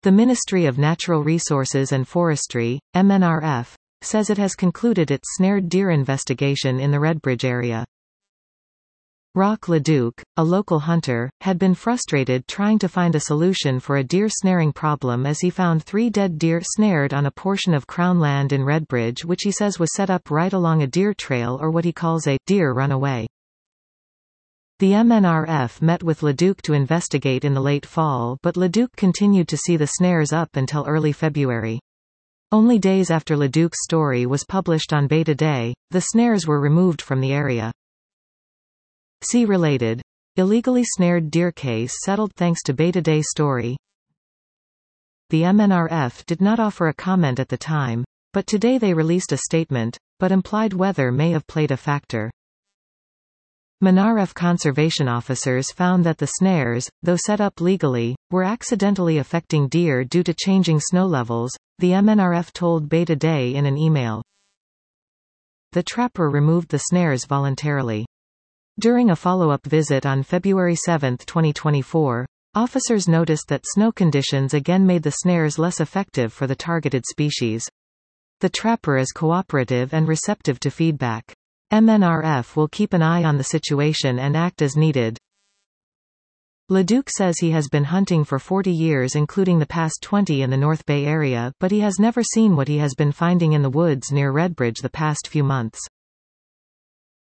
The Ministry of Natural Resources and Forestry, MNRF, says it has concluded its snared deer investigation in the Redbridge area. Roch Leduc, a local hunter, had been frustrated trying to find a solution for a deer snaring problem as he found 3 dead deer snared on a portion of Crown land in Redbridge, which he says was set up right along a deer trail, or what he calls a deer runaway. The MNRF met with Leduc to investigate in the late fall, but Leduc continued to see the snares up until early February. Only days after Leduc's story was published on Beta Day, the snares were removed from the area. See related. Illegally snared deer case settled thanks to Beta Day story. The MNRF did not offer a comment at the time, but today they released a statement, but implied weather may have played a factor. MNRF conservation officers found that the snares, though set up legally, were accidentally affecting deer due to changing snow levels, the MNRF told Beta Day in an email. The trapper removed the snares voluntarily. During a follow-up visit on February 7, 2024, officers noticed that snow conditions again made the snares less effective for the targeted species. The trapper is cooperative and receptive to feedback. MNRF will keep an eye on the situation and act as needed. Leduc says he has been hunting for 40 years, including the past 20 in the North Bay area, but he has never seen what he has been finding in the woods near Redbridge the past few months.